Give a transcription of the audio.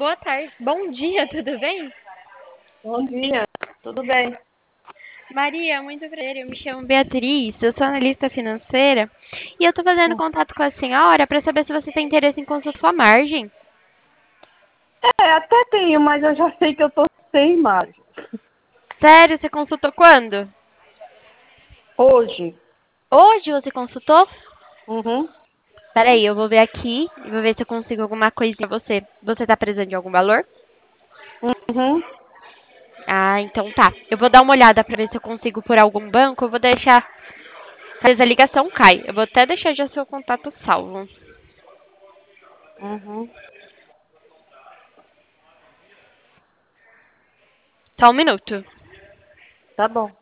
Boa tarde. Bom dia, tudo bem? Bom dia, tudo bem? Maria, muito prazer. Eu me chamo Beatriz, eu sou analista financeira e eu estou fazendo contato com a senhora para saber se você tem interesse em consulta sua margem. Até tenho, mas eu já sei que eu tô sem margem. Sério, você consultou quando? Hoje. Hoje você consultou? Uhum. Peraí, eu vou ver aqui e vou ver se eu consigo alguma coisinha pra você. Você tá precisando de algum valor? Uhum. Ah, então tá. Eu vou dar uma olhada pra ver se eu consigo por algum banco. Eu vou deixar. Às vezes a ligação cai. Eu vou até deixar já seu contato salvo. Uhum. Só um minuto. Tá bom.